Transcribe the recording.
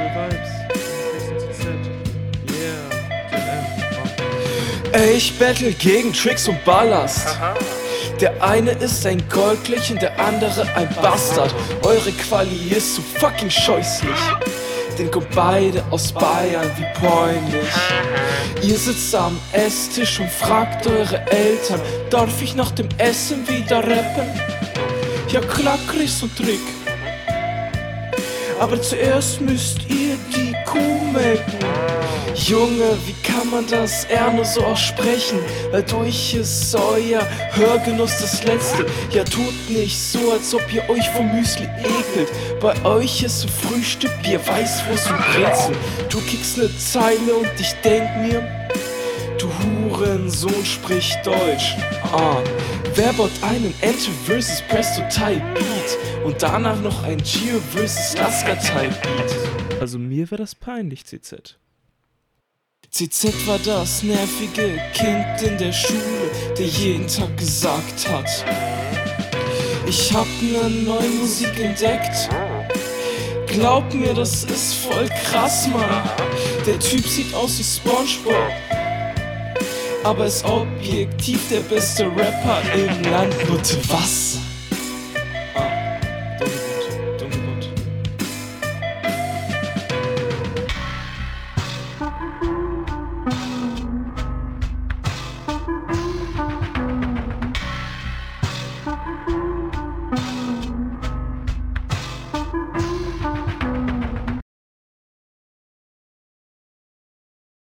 Vibes. Ey, ich battle gegen Tricks und Ballast. Der eine ist ein Goldlich und der andere ein Bastard. Eure Quali ist so fucking scheußlich. Denn kommt beide aus Bayern wie bräunlich. Ihr sitzt am Esstisch und fragt eure Eltern: Darf ich nach dem Essen wieder rappen? Ja klar, Chris und Trick. Aber zuerst müsst ihr die Kuh melken. Junge, wie kann man das eher nur so aussprechen? Weil durch ist euer Hörgenuss das Letzte. Ja, tut nicht so, als ob ihr euch vom Müsli ekelt. Bei euch ist so Frühstück, Bier, Weißwurst und Brezel. Du kickst ne Zeile und ich denk mir: Du Hurensohn, sprich Deutsch. Wer baut einen Ente vs. Presto Type Beat und danach noch ein Gio vs. Lasker Type Beat? Also mir wäre das peinlich, CZ. CZ war das nervige Kind in der Schule, der jeden Tag gesagt hat: Ich hab ne neue Musik entdeckt. Glaub mir, das ist voll krass, Mann. Der Typ sieht aus wie SpongeBob, aber ist objektiv der beste Rapper im Land. Bitte was?